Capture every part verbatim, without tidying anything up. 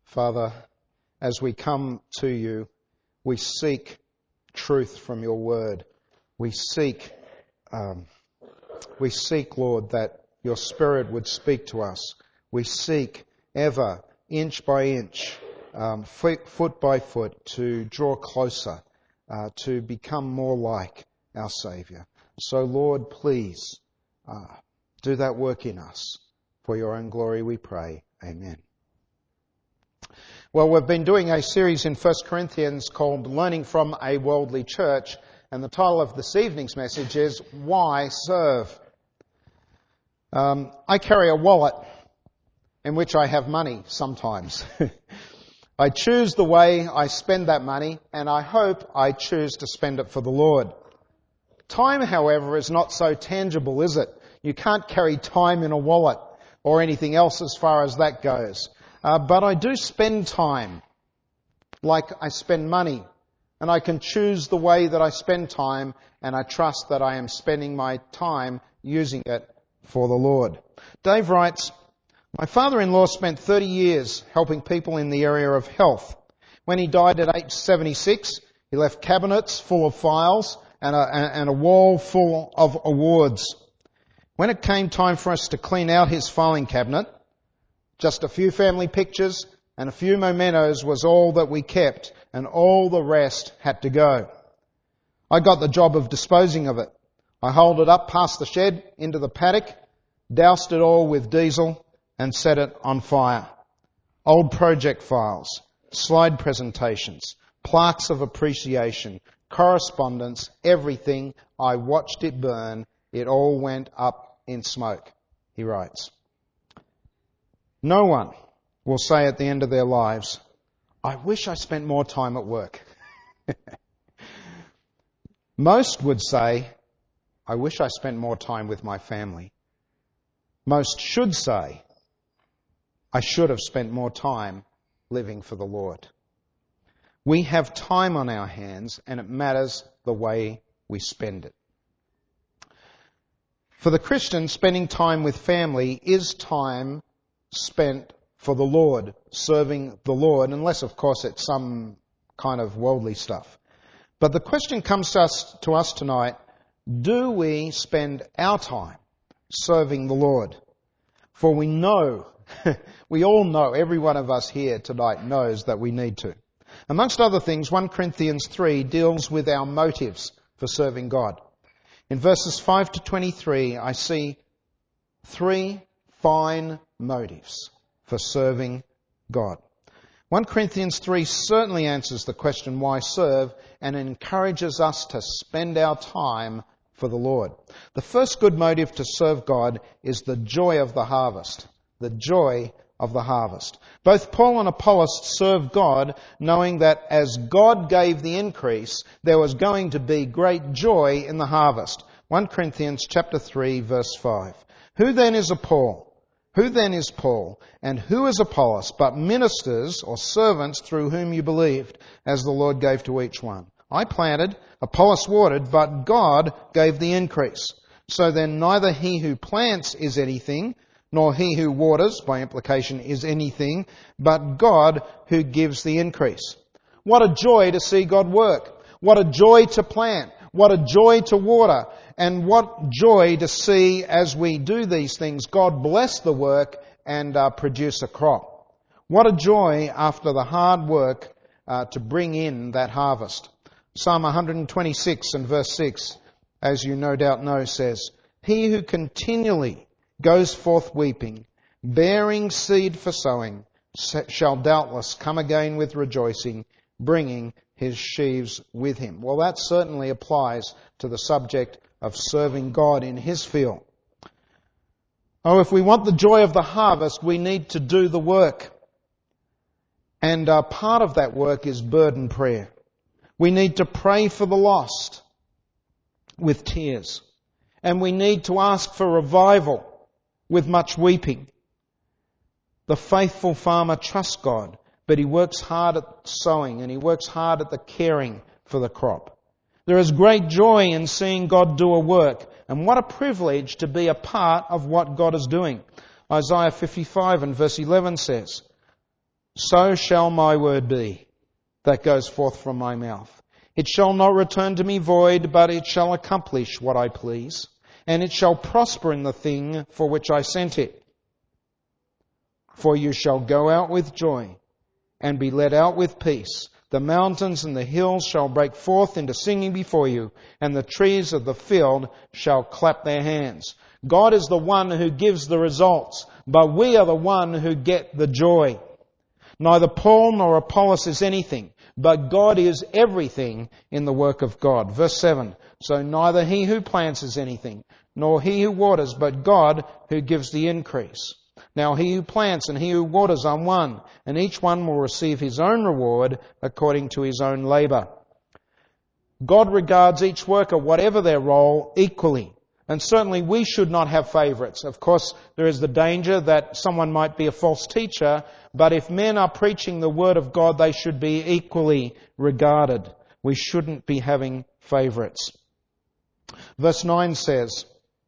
Father, as we come to you, we seek truth from your word. We seek, um, we seek, Lord, that your Spirit would speak to us. We seek ever, inch by inch, um, foot, foot by foot, to draw closer, uh, to become more like our Saviour. So, Lord, please uh, do that work in us. For your own glory we pray. Amen. Well, we've been doing a series in First Corinthians called Learning from a Worldly Church, and the title of this evening's message is Why Serve? Um, I carry a wallet in which I have money sometimes. I choose the way I spend that money, and I hope I choose to spend it for the Lord. Time, however, is not so tangible, is it? You can't carry time in a wallet or anything else as far as that goes. Uh, but I do spend time like I spend money. And I can choose the way that I spend time, and I trust that I am spending my time using it for the Lord. Dave writes, my father-in-law spent thirty years helping people in the area of health. When he died at age seventy-six, he left cabinets full of files and a, and a wall full of awards. When it came time for us to clean out his filing cabinet, just a few family pictures and a few mementos was all that we kept, and all the rest had to go. I got the job of disposing of it. I hauled it up past the shed into the paddock, doused it all with diesel, and set it on fire. Old project files, slide presentations, plaques of appreciation, correspondence, everything. I watched it burn. It all went up in smoke, he writes. No one will say at the end of their lives, I wish I spent more time at work. Most would say, I wish I spent more time with my family. Most should say, I should have spent more time living for the Lord. We have time on our hands, and it matters the way we spend it. For the Christian, spending time with family is time spent for the Lord, serving the Lord, unless, of course, it's some kind of worldly stuff. But the question comes to us, to us tonight, do we spend our time serving the Lord? For we know, we all know, every one of us here tonight knows that we need to. Amongst other things, First Corinthians three deals with our motives for serving God. In verses five to twenty-three, I see three fine motives for serving God. First Corinthians three certainly answers the question, why serve, and encourages us to spend our time for the Lord. The first good motive to serve God is the joy of the harvest. The joy of the harvest. Both Paul and Apollos served God, knowing that as God gave the increase, there was going to be great joy in the harvest. First Corinthians chapter three, verse five. Who then is a Paul? Who then is Paul? And who is Apollos, but ministers or servants through whom you believed, as the Lord gave to each one? I planted, Apollos watered, but God gave the increase. So then neither he who plants is anything, nor he who waters, by implication, is anything, but God who gives the increase. What a joy to see God work. What a joy to plant. What a joy to water. And what joy to see as we do these things, God bless the work and uh, produce a crop. What a joy after the hard work uh, to bring in that harvest. Psalm one twenty-six and verse six, as you no doubt know, says, He who continually goes forth weeping, bearing seed for sowing, shall doubtless come again with rejoicing, bringing his sheaves with him. Well, that certainly applies to the subject of serving God in his field. Oh, if we want the joy of the harvest, we need to do the work. And uh, part of that work is burden prayer. We need to pray for the lost with tears. And we need to ask for revival with much weeping. The faithful farmer trusts God, but he works hard at sowing and he works hard at the caring for the crop. There is great joy in seeing God do a work, and what a privilege to be a part of what God is doing. Isaiah fifty-five and verse eleven says, so shall my word be that goes forth from my mouth. It shall not return to me void, but it shall accomplish what I please, and it shall prosper in the thing for which I sent it. For you shall go out with joy and be led out with peace. The mountains and the hills shall break forth into singing before you, and the trees of the field shall clap their hands. God is the one who gives the results, but we are the one who get the joy. Neither Paul nor Apollos is anything, but God is everything in the work of God. Verse seven, so neither he who plants is anything, nor he who waters, but God who gives the increase. Now he who plants and he who waters are one, and each one will receive his own reward according to his own labour. God regards each worker, whatever their role, equally. And certainly we should not have favourites. Of course, there is the danger that someone might be a false teacher, but if men are preaching the Word of God, they should be equally regarded. We shouldn't be having favourites. Verse nine says,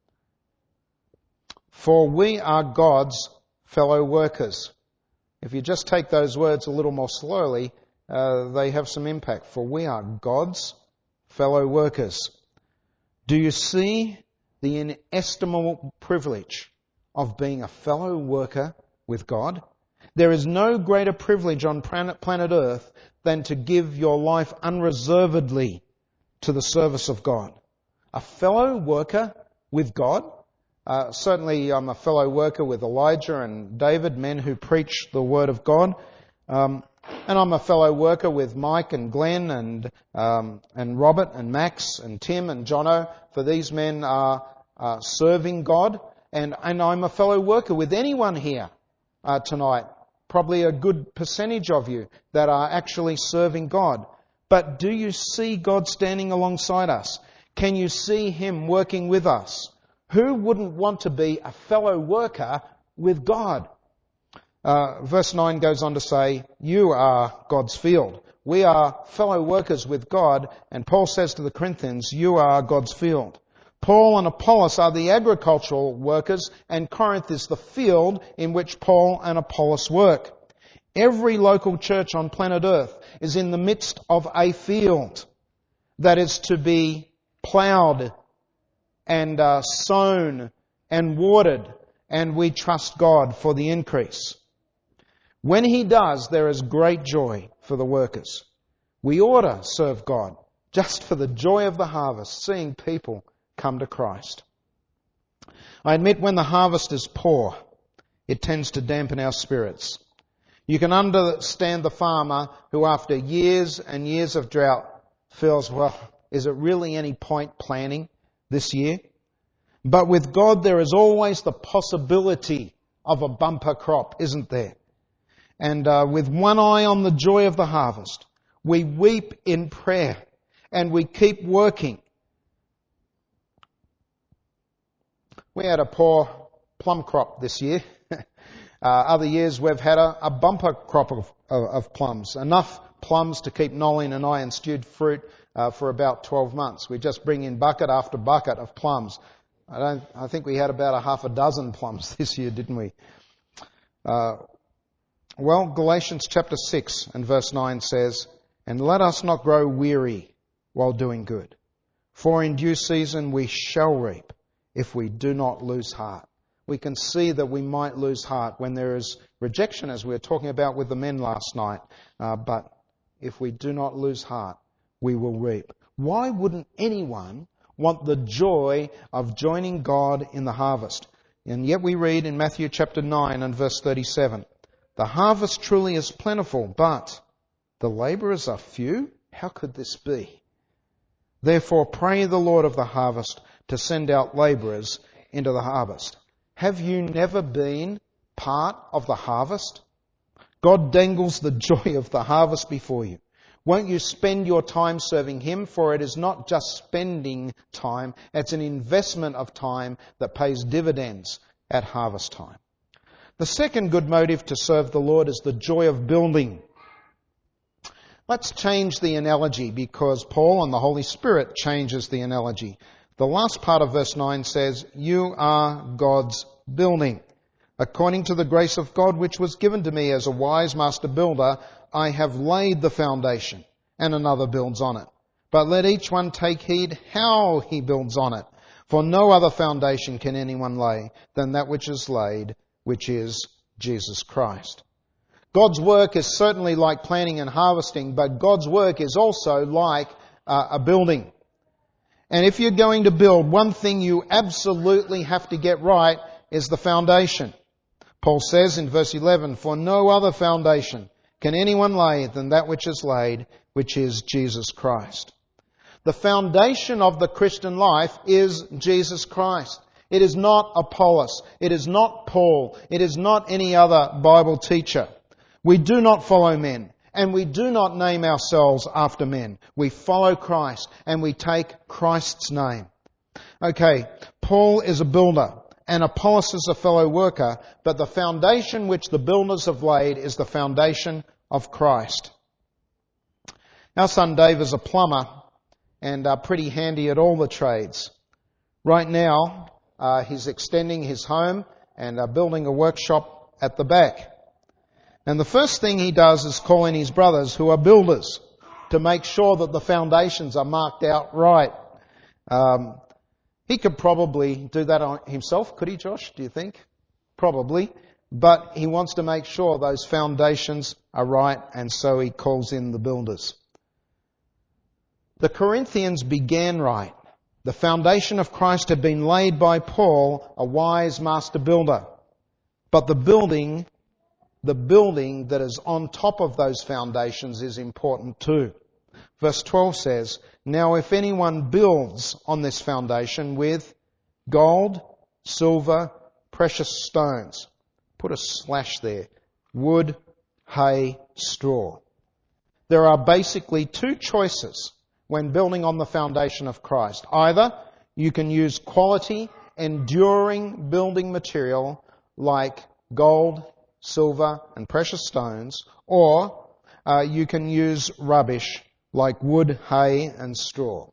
for we are God's fellow workers. If you just take those words a little more slowly, uh, they have some impact. For we are God's fellow workers. Do you see the inestimable privilege of being a fellow worker with God? There is no greater privilege on planet Earth than to give your life unreservedly to the service of God. A fellow worker with God? Uh, certainly I'm a fellow worker with Elijah and David, men who preach the Word of God. Um, and I'm a fellow worker with Mike and Glenn and um, and Robert and Max and Tim and Jono, for these men are uh, serving God. And, and I'm a fellow worker with anyone here uh, tonight. Probably a good percentage of you that are actually serving God. But do you see God standing alongside us? Can you see Him working with us? Who wouldn't want to be a fellow worker with God? Uh, verse nine goes on to say, you are God's field. We are fellow workers with God, and Paul says to the Corinthians, you are God's field. Paul and Apollos are the agricultural workers, and Corinth is the field in which Paul and Apollos work. Every local church on planet Earth is in the midst of a field that is to be ploughed and uh, sown and watered, and we trust God for the increase. When He does, there is great joy for the workers. We ought to serve God just for the joy of the harvest, seeing people come to Christ. I admit when the harvest is poor, it tends to dampen our spirits. You can understand the farmer who after years and years of drought feels, well, is it really any point planting this year? But with God there is always the possibility of a bumper crop, isn't there? And uh, with one eye on the joy of the harvest, we weep in prayer and we keep working. We had a poor plum crop this year. uh, other years we've had a, a bumper crop of, of, of plums. Enough plums to keep Nolene and I in stewed fruit uh, for about twelve months. We just bring in bucket after bucket of plums. I don't. I think we had about a half a dozen plums this year, didn't we? Uh, well, Galatians chapter six and verse nine says, and let us not grow weary while doing good, for in due season we shall reap if we do not lose heart. We can see that we might lose heart when there is rejection, as we were talking about with the men last night. Uh, but if we do not lose heart, we will reap. Why wouldn't anyone want the joy of joining God in the harvest? And yet we read in Matthew chapter nine and verse thirty-seven, the harvest truly is plentiful, but the labourers are few. How could this be? Therefore pray the Lord of the harvest to send out labourers into the harvest. Have you never been part of the harvest? God dangles the joy of the harvest before you. Won't you spend your time serving Him? For it is not just spending time, it's an investment of time that pays dividends at harvest time. The second good motive to serve the Lord is the joy of building. Let's change the analogy because Paul and the Holy Spirit changes the analogy. The last part of verse nine says, you are God's building. According to the grace of God which was given to me as a wise master builder, I have laid the foundation, and another builds on it. But let each one take heed how he builds on it. For no other foundation can anyone lay than that which is laid, which is Jesus Christ. God's work is certainly like planting and harvesting, but God's work is also like uh, a building. And if you're going to build, one thing you absolutely have to get right is the foundation. Paul says in verse eleven, for no other foundation can anyone lay than that which is laid, which is Jesus Christ. The foundation of the Christian life is Jesus Christ. It is not Apollos. It is not Paul. It is not any other Bible teacher. We do not follow men, and we do not name ourselves after men. We follow Christ, and we take Christ's name. Okay, Paul is a builder, and Apollos is a fellow worker, but the foundation which the builders have laid is the foundation of Christ. Our son Dave is a plumber, and uh, pretty handy at all the trades. Right now, uh, he's extending his home and uh, building a workshop at the back. And the first thing he does is call in his brothers who are builders to make sure that the foundations are marked out right. Um, he could probably do that on himself, could he, Josh, do you think? Probably. But he wants to make sure those foundations are right, and so he calls in the builders. The Corinthians began right. The foundation of Christ had been laid by Paul, a wise master builder. But the building, the building that is on top of those foundations is important too. Verse twelve says, now if anyone builds on this foundation with gold, silver, precious stones, put a slash there, wood, hay, straw. There are basically two choices when building on the foundation of Christ. Either you can use quality, enduring building material like gold, silver, and precious stones, or uh, you can use rubbish like wood, hay, and straw.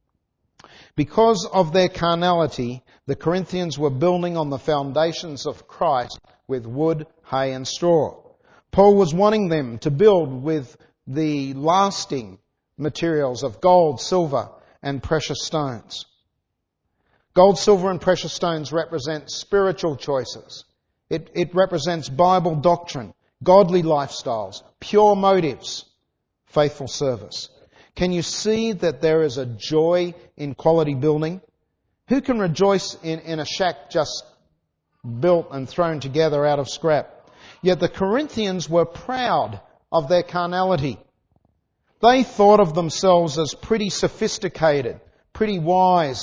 Because of their carnality, the Corinthians were building on the foundations of Christ with wood, hay, and straw. Paul was wanting them to build with the lasting materials of gold, silver, and precious stones. Gold, silver, and precious stones represent spiritual choices. It, it represents Bible doctrine, godly lifestyles, pure motives, faithful service. Can you see that there is a joy in quality building? Who can rejoice in, in a shack just built and thrown together out of scrap? Yet the Corinthians were proud of their carnality. They thought of themselves as pretty sophisticated, pretty wise.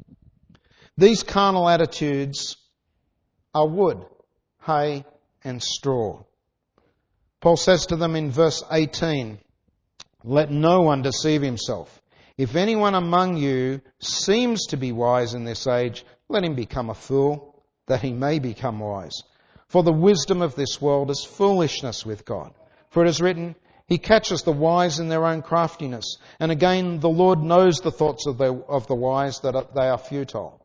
These carnal attitudes are wood, hay, and straw. Paul says to them in verse eighteen, let no one deceive himself. If anyone among you seems to be wise in this age, let him become a fool, that he may become wise. For the wisdom of this world is foolishness with God. For it is written, he catches the wise in their own craftiness. And again, the Lord knows the thoughts of the, of the wise, that they are futile.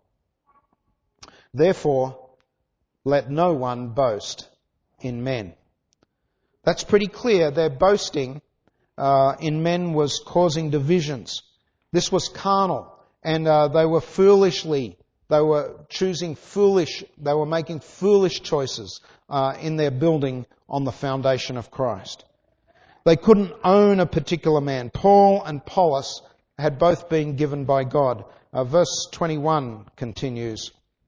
Therefore, let no one boast in men. That's pretty clear. Their boasting uh, in men was causing divisions. This was carnal, and uh, they were foolishly, they were choosing foolish, they were making foolish choices uh, in their building on the foundation of Christ. They couldn't own a particular man. Paul and Apollos had both been given by God. Uh, verse twenty-one continues,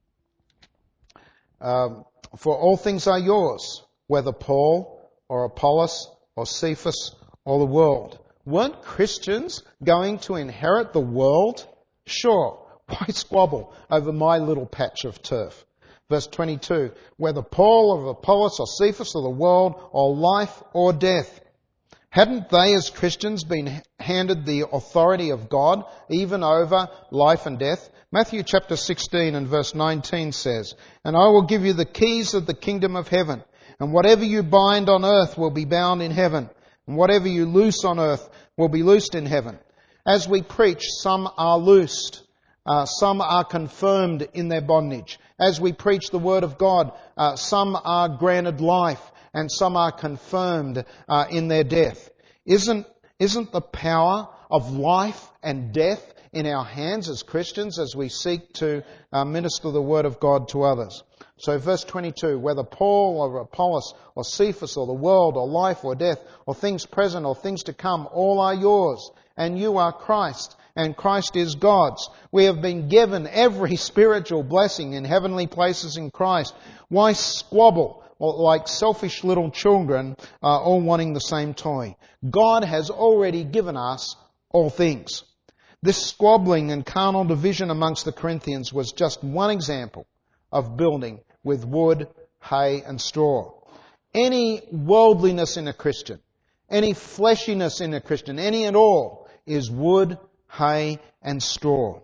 um, for all things are yours, whether Paul or Apollos or Cephas or the world. Weren't Christians going to inherit the world? Sure. Why squabble over my little patch of turf? Verse twenty-two, whether Paul or Apollos or Cephas or the world or life or death. Hadn't they as Christians been handed the authority of God even over life and death? Matthew chapter sixteen and verse nineteen says, and I will give you the keys of the kingdom of heaven, and whatever you bind on earth will be bound in heaven, and whatever you loose on earth will be loosed in heaven. As we preach, some are loosed, uh, some are confirmed in their bondage, As we preach the Word of God, uh, some are granted life and some are confirmed uh, in their death. Isn't, isn't the power of life and death in our hands as Christians as we seek to uh, minister the Word of God to others? So verse twenty-two, whether Paul or Apollos or Cephas or the world or life or death or things present or things to come, all are yours, and you are Christ, and Christ is God's. We have been given every spiritual blessing in heavenly places in Christ. Why squabble like selfish little children, uh, all wanting the same toy? God has already given us all things. This squabbling and carnal division amongst the Corinthians was just one example of building with wood, hay and straw. Any worldliness in a Christian, any fleshiness in a Christian, any and all, is wood, hay and straw.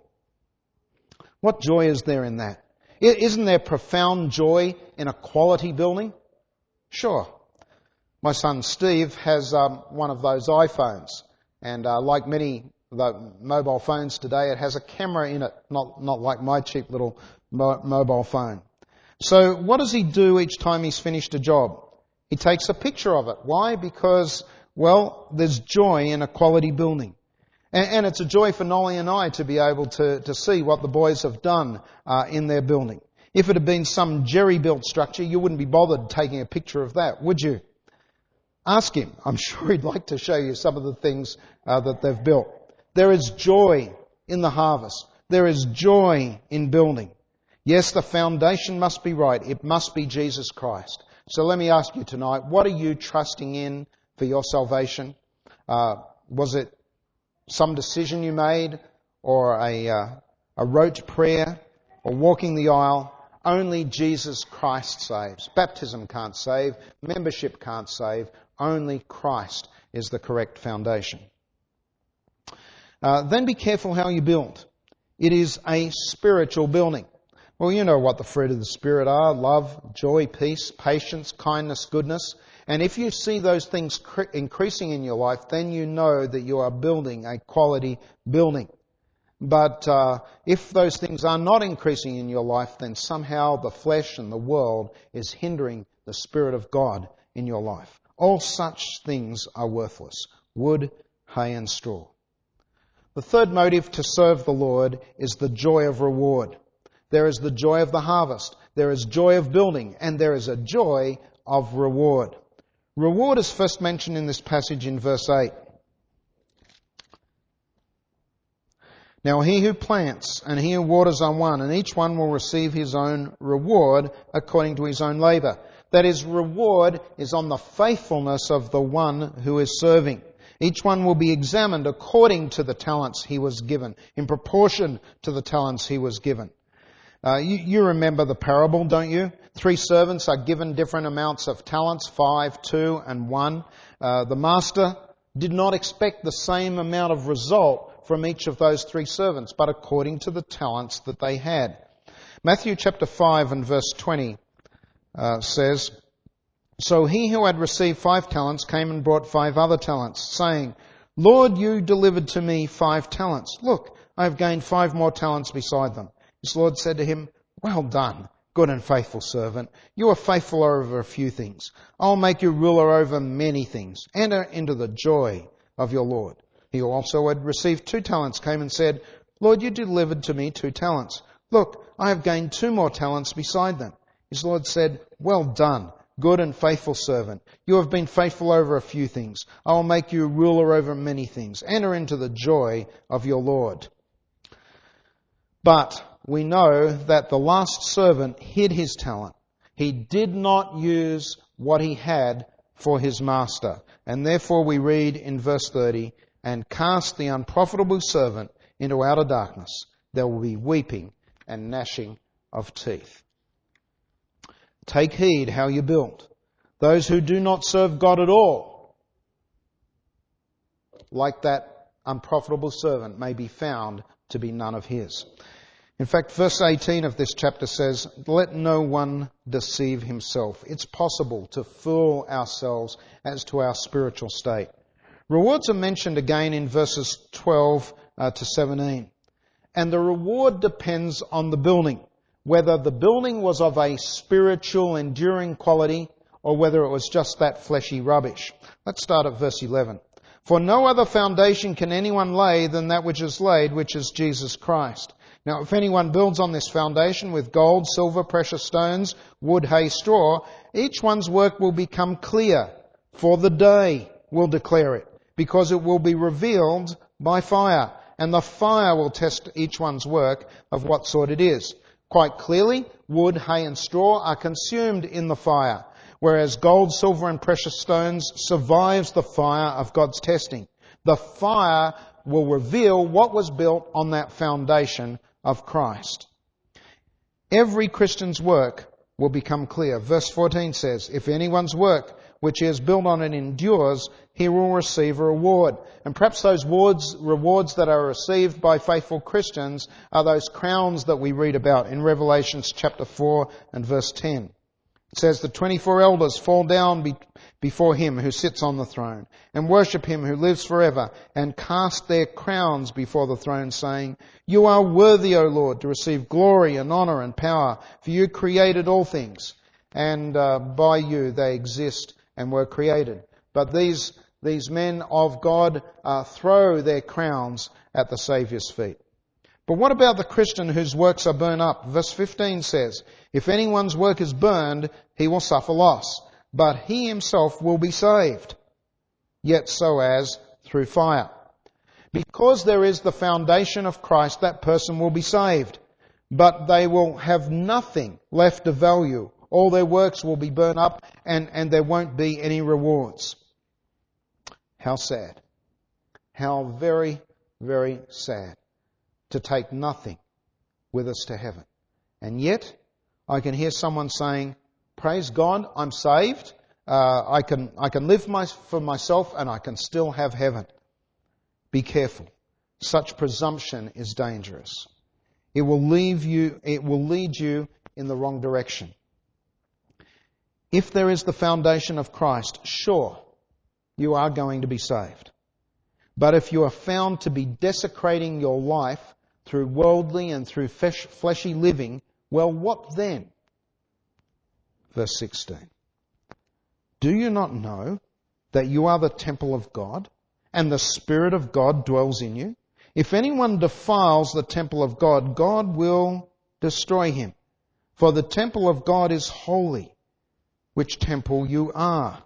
What joy is there in that? Isn't there profound joy in a quality building? Sure. My son Steve has um, one of those iPhones, and uh, like many the mobile phones today, it has a camera in it, not not like my cheap little mo- mobile phone. So what does he do each time he's finished a job? He takes a picture of it. Why? Because, well, there's joy in a quality building. And, and it's a joy for Nolly and I to be able to, to see what the boys have done uh, in their building. If it had been some jerry-built structure, you wouldn't be bothered taking a picture of that, would you? Ask him. I'm sure he'd like to show you some of the things uh, that they've built. There is joy in the harvest. There is joy in building. Yes, the foundation must be right. It must be Jesus Christ. So let me ask you tonight, what are you trusting in for your salvation? Uh, was it some decision you made, or a, uh, a rote prayer, or walking the aisle? Only Jesus Christ saves. Baptism can't save. Membership can't save. Only Christ is the correct foundation. Uh, then be careful how you build. It is a spiritual building. Well, you know what the fruit of the Spirit are: love, joy, peace, patience, kindness, goodness. And if you see those things cr- increasing in your life, then you know that you are building a quality building. But uh, if those things are not increasing in your life, then somehow the flesh and the world is hindering the Spirit of God in your life. All such things are worthless: wood, hay and straw. The third motive to serve the Lord is the joy of reward. There is the joy of the harvest, there is joy of building, and there is a joy of reward. Reward is first mentioned in this passage in verse eight. Now he who plants and he who waters are one, and each one will receive his own reward according to his own labour. That is, reward is on the faithfulness of the one who is serving. Each one will be examined according to the talents he was given, in proportion to the talents he was given. Uh, you, you remember the parable, don't you? Three servants are given different amounts of talents, five, two, and one. Uh, the master did not expect the same amount of result from each of those three servants, but according to the talents that they had. Matthew chapter five and verse twenty uh, says, "So he who had received five talents came and brought five other talents, saying, 'Lord, you delivered to me five talents. Look, I have gained five more talents beside them.' His Lord said to him, 'Well done, good and faithful servant. You are faithful over a few things. I'll make you ruler over many things. Enter into the joy of your Lord.' He who also had received two talents came and said, 'Lord, you delivered to me two talents. Look, I have gained two more talents beside them.' His Lord said, 'Well done, good and faithful servant. You have been faithful over a few things. I will make you ruler over many things. Enter into the joy of your Lord.' But we know that the last servant hid his talent. He did not use what he had for his master. And therefore we read in verse thirty, 'And cast the unprofitable servant into outer darkness. There will be weeping and gnashing of teeth.'" Take heed how you build. Those who do not serve God at all, like that unprofitable servant, may be found to be none of his. In fact, verse eighteen of this chapter says, "Let no one deceive himself." It's possible to fool ourselves as to our spiritual state. Rewards are mentioned again in verses twelve uh, to seventeen. And the reward depends on the building. whether the building was of a spiritual, enduring quality, or whether it was just that fleshy rubbish. Let's start at verse eleven. For no other foundation can anyone lay than that which is laid, which is Jesus Christ. Now, if anyone builds on this foundation with gold, silver, precious stones, wood, hay, straw, each one's work will become clear, for the day will declare it, because it will be revealed by fire, and the fire will test each one's work of what sort it is. Quite clearly, wood, hay, and straw are consumed in the fire, whereas gold, silver, and precious stones survives the fire of God's testing. The fire will reveal what was built on that foundation of Christ. Every Christian's work will become clear. Verse fourteen says, if anyone's work which he has built on it endures, he will receive a reward. And perhaps those rewards, rewards that are received by faithful Christians are those crowns that we read about in Revelation chapter four and verse ten. It says, the twenty-four elders fall down be- before him who sits on the throne and worship him who lives forever and cast their crowns before the throne, saying, you are worthy, O Lord, to receive glory and honour and power, for you created all things, and uh, by you they exist and were created. But these, these men of God uh, throw their crowns at the Saviour's feet. But what about the Christian whose works are burned up? Verse fifteen says, if anyone's work is burned, he will suffer loss, but he himself will be saved, yet so as through fire. Because there is the foundation of Christ, that person will be saved, but they will have nothing left of value. All their works will be burned up, and, and there won't be any rewards. How sad. How very, very sad to take nothing with us to heaven. And yet, I can hear someone saying, praise God, I'm saved. Uh, I can I can live my, for myself and I can still have heaven. Be careful. Such presumption is dangerous. It will leave you, it will lead you in the wrong direction. If there is the foundation of Christ, sure, you are going to be saved. But if you are found to be desecrating your life through worldly and through fleshy living, well, what then? Verse sixteen. Do you not know that you are the temple of God, and the Spirit of God dwells in you? If anyone defiles the temple of God, God will destroy him. For the temple of God is holy, which temple you are.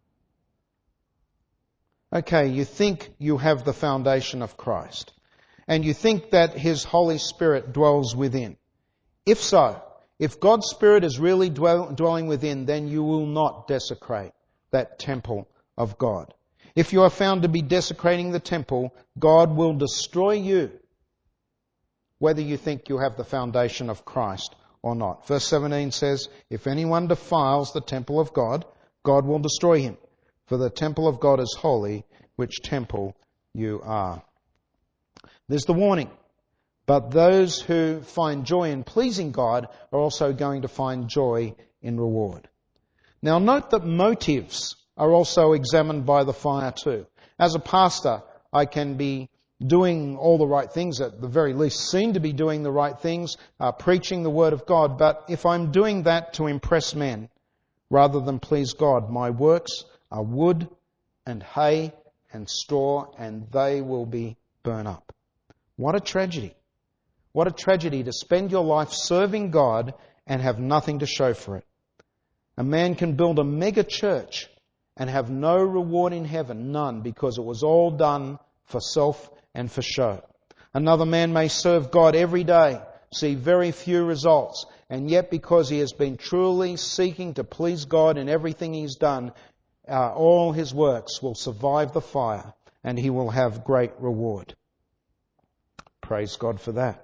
Okay, you think you have the foundation of Christ, and you think that His Holy Spirit dwells within. If so, if God's Spirit is really dwell, dwelling within, then you will not desecrate that temple of God. If you are found to be desecrating the temple, God will destroy you, whether you think you have the foundation of Christ or not. Verse seventeen says, if anyone defiles the temple of God, God will destroy him. For the temple of God is holy, which temple you are. There's the warning. But those who find joy in pleasing God are also going to find joy in reward. Now note that motives are also examined by the fire too. As a pastor, I can be doing all the right things, at the very least seem to be doing the right things, uh, preaching the Word of God. But if I'm doing that to impress men rather than please God, my works are wood and hay and straw, and they will be burnt up. What a tragedy. What a tragedy to spend your life serving God and have nothing to show for it. A man can build a mega church and have no reward in heaven, none, because it was all done for self and for show. Another man may serve God every day, see very few results, and yet because he has been truly seeking to please God in everything he's done, uh, all his works will survive the fire and he will have great reward. Praise God for that.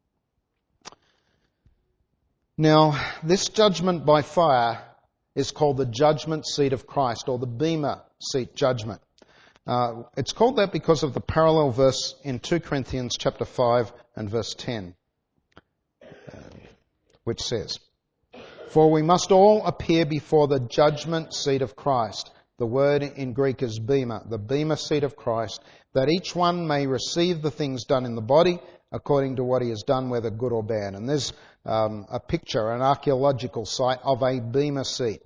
Now, this judgment by fire is called the judgment seat of Christ, or the Bema seat judgment. Uh, it's called that because of the parallel verse in Second Corinthians chapter five and verse ten, uh, which says, for we must all appear before the judgment seat of Christ. The word in Greek is Bema, the Bema seat of Christ, that each one may receive the things done in the body, according to what he has done, whether good or bad. And there's um, a picture, an archaeological site of a bema seat.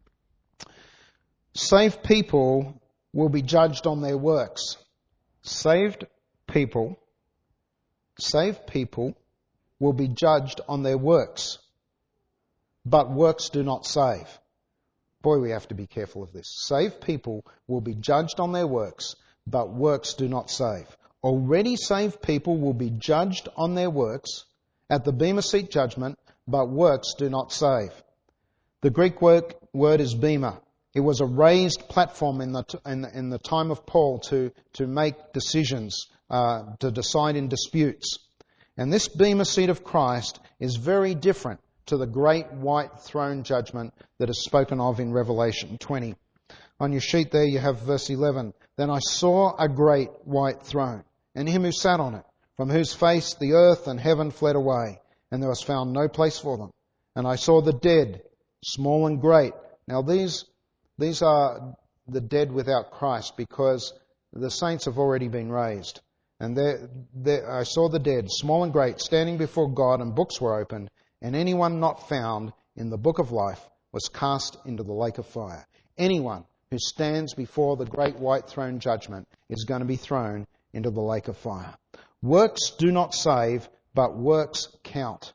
Saved people will be judged on their works. Saved people, saved people will be judged on their works. But works do not save. Boy, we have to be careful of this. Saved people will be judged on their works, but works do not save. Already saved people will be judged on their works at the bema seat judgment, but works do not save. The Greek word, word is bema. It was a raised platform in the, in the, in the time of Paul to, to make decisions, uh, to decide in disputes. And this bema seat of Christ is very different to the great white throne judgment that is spoken of in Revelation twenty. On your sheet there you have verse eleven. Then I saw a great white throne, and him who sat on it, from whose face the earth and heaven fled away, and there was found no place for them. And I saw the dead, small and great. Now these, these are the dead without Christ, because the saints have already been raised. And there, there, I saw the dead, small and great, standing before God, and books were opened, and anyone not found in the book of life was cast into the lake of fire. Anyone who stands before the great white throne judgment is going to be thrown into the lake of fire. Works do not save, but works count.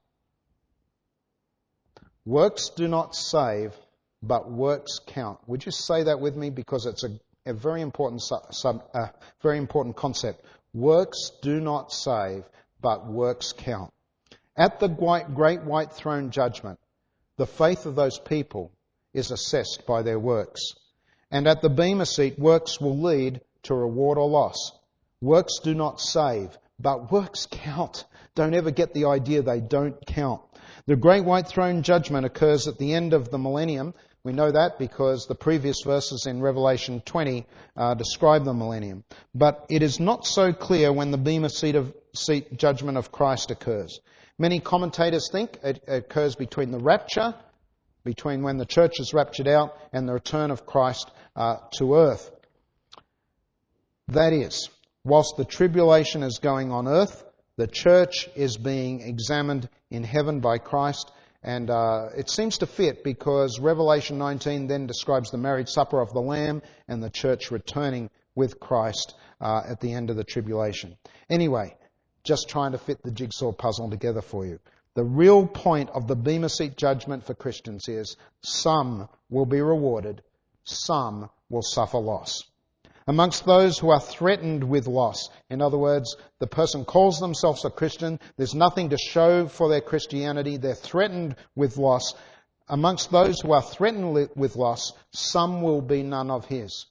Works do not save, but works count. Would you say that with me? Because it's a, a very important sub, uh, very important concept. Works do not save, but works count. At the great white throne judgment, the faith of those people is assessed by their works. And at the bema seat, works will lead to reward or loss. Works do not save, but works count. Don't ever get the idea they don't count. The great white throne judgment occurs at the end of the millennium. We know that because the previous verses in Revelation twenty uh, describe the millennium. But it is not so clear when the bema seat, of, seat judgment of Christ occurs. Many commentators think it occurs between the rapture, between when the church is raptured out, and the return of Christ uh, to earth. That is, whilst the tribulation is going on earth, the church is being examined in heaven by Christ. And uh, it seems to fit because Revelation nineteen then describes the marriage supper of the Lamb and the church returning with Christ uh, at the end of the tribulation. Anyway, just trying to fit the jigsaw puzzle together for you. The real point of the bema seat judgment for Christians is some will be rewarded, some will suffer loss. Amongst those who are threatened with loss, in other words, the person calls themselves a Christian, there's nothing to show for their Christianity, they're threatened with loss. Amongst those who are threatened with loss, some will be none of his.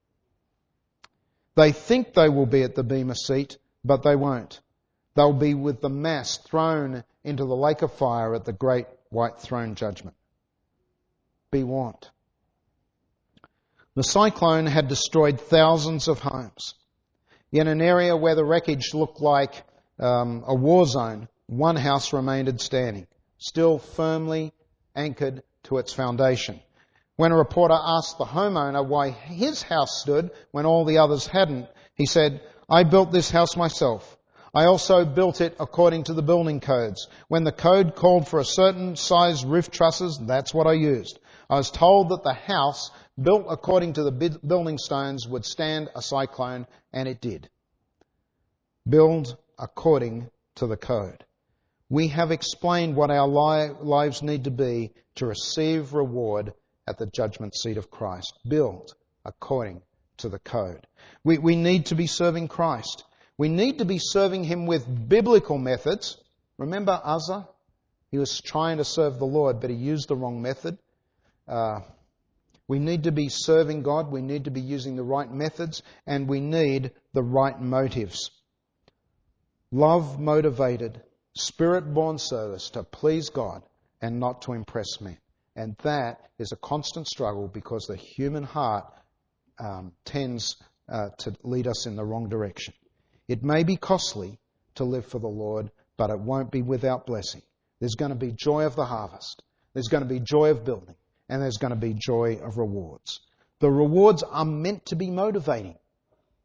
They think they will be at the bema seat, but they won't. They'll be with the mass thrown into the lake of fire at the great white throne judgment. Be warned. The cyclone had destroyed thousands of homes. In an area where the wreckage looked like um, a war zone, one house remained standing, still firmly anchored to its foundation. When a reporter asked the homeowner why his house stood when all the others hadn't, he said, "I built this house myself. I also built it according to the building codes. When the code called for a certain size roof trusses, that's what I used. I was told that the house built according to the building stones would stand a cyclone, and it did." Build according to the code. We have explained what our li- lives need to be to receive reward at the judgment seat of Christ. Build according to the code. We, we need to be serving Christ. We need to be serving Him with biblical methods. Remember Uzzah? He was trying to serve the Lord, but he used the wrong method. Uh, we need to be serving God. We need to be using the right methods, and we need the right motives. Love-motivated, Spirit-born service to please God and not to impress men. And that is a constant struggle because the human heart um, tends uh, to lead us in the wrong direction. It may be costly to live for the Lord, but it won't be without blessing. There's going to be joy of the harvest. There's going to be joy of building. And there's going to be joy of rewards. The rewards are meant to be motivating.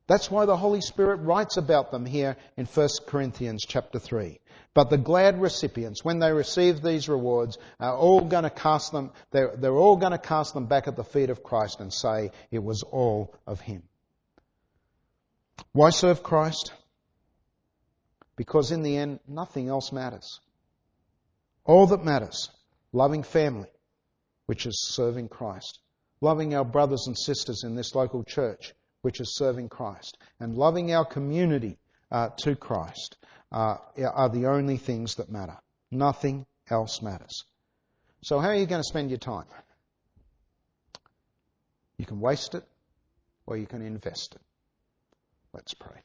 That's why the Holy Spirit writes about them here in First Corinthians chapter three. But the glad recipients, when they receive these rewards, are all going to cast them, they're, they're all going to cast them back at the feet of Christ and say it was all of Him. Why serve Christ? Because in the end, nothing else matters. All that matters, loving family, which is serving Christ. Loving our brothers and sisters in this local church, which is serving Christ. And loving our community uh, to Christ uh, are the only things that matter. Nothing else matters. So how are you going to spend your time? You can waste it or you can invest it. Let's pray.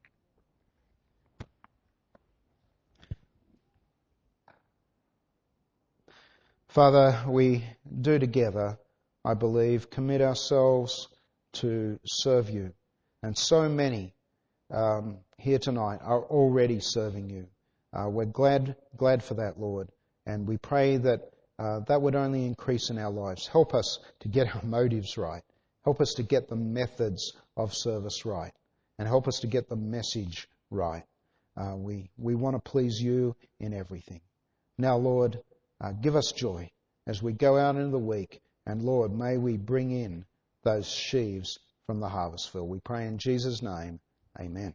Father, we do together, I believe, commit ourselves to serve you. And so many um, here tonight are already serving you. Uh, we're glad glad for that, Lord. And we pray that uh, that would only increase in our lives. Help us to get our motives right. Help us to get the methods of service right. And help us to get the message right. Uh, we, we want to please you in everything. Now, Lord, uh, give us joy as we go out into the week. And Lord, may we bring in those sheaves from the harvest field. We pray in Jesus' name. Amen.